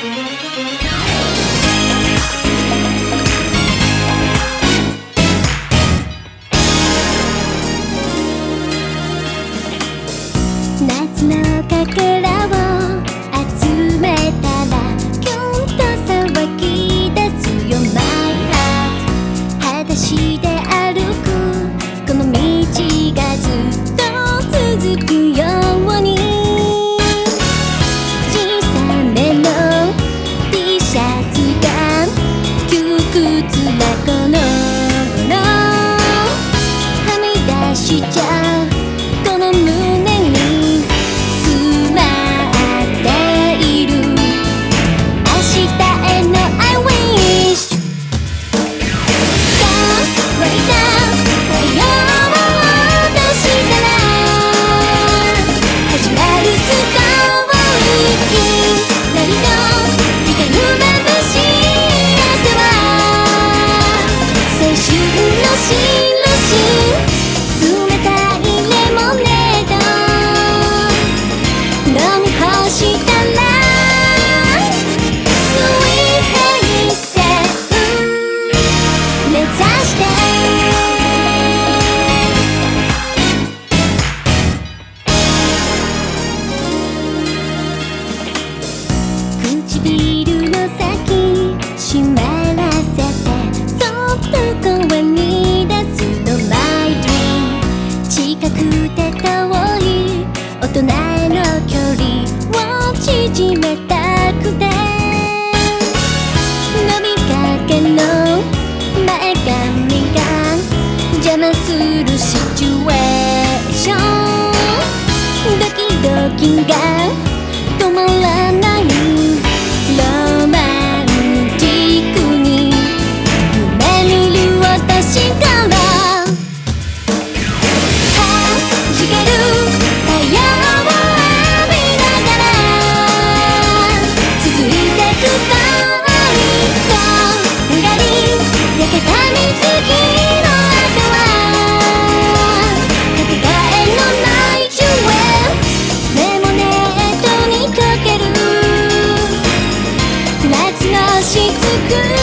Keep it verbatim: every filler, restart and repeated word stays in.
夏のかけらを集めたらキュンと騒ぎ出すよ My heart 裸足で歩くこの道がずっと続くように小さめの T シャツが窮屈なこの頃はみ出しちゃうこの胸に詰まっている明日への I wish 乾いた太陽を落としたら始まるストーリーいきなりの光る眩しい朝は青春の印冷たいレモネード飲み干したら Sweet Hazel 目指して唇の先湿らせてそっと公園に出すの My dream 近くて遠い大人への距離を縮めたくて飲みかけの前髪が邪魔するシチュエーションドキドキが止まらないロマンチックに夢見る私から弾ける太陽を浴びながら続いてくストーリーこんがり焼けた水着の後はかけがえのないジュエレモネードに溶ける夏のしずく